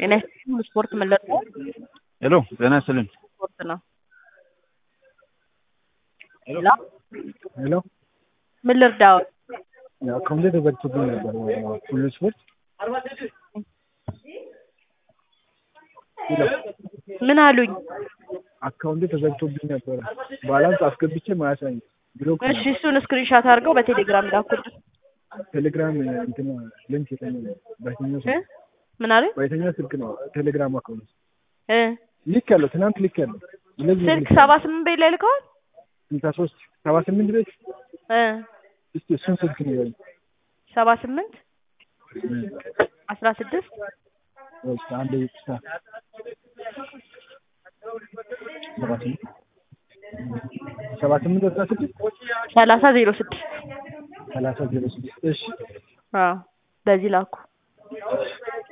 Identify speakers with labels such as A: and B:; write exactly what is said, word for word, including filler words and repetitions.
A: ጤና ይስጥልኝ ስፖርት ምን ልርዳው?
B: ሄሎ ጤና ይስጥልኝ።
A: ስፖርት ነው።
B: ሄሎ ሄሎ
A: ምን ልርዳው?
B: ያው ኮምፒውተር ተዘግቶብኝ ነበር ሁሉ ስፖርት። ሄሎ
A: ምን አሉኝ?
B: አካውንቴ ተዘግቶብኝ ነበር ባላንስ አስገብቼ ማያሳይ ብሎክ።
A: እሺ እሱን ስክሪንሾት አድርገው በቴሌግራም ላኩልኝ።
B: ቴሌግራም እንትን ሊንክ የተኛ በየትኛው
A: እ ምን አለ?
B: በየትኛው ስልክ ነው ቴሌግራም አካውንት
A: እ
B: ሊክ ያለው ትናንት ሊክ ያለው ስለዚህ
A: ስልክ ሰባ ስምንት ቤት ላይ ልከዋል።
B: ስልሳ ሶስት ሰባ ስምንት ቤት
A: እ
B: እስቲ እሱን ስልክ ነው ያለው
A: ሰባ ስምንት አስራ ስድስት
B: ወይስ አንድ ይጥታ ሰባ ስምንት አስራ ስድስት
A: ሰላሳ ዜሮ ስድስት
B: ሰላሳ ዜሮ ስድስት እሺ
A: አዎ በዚህ ላኩ።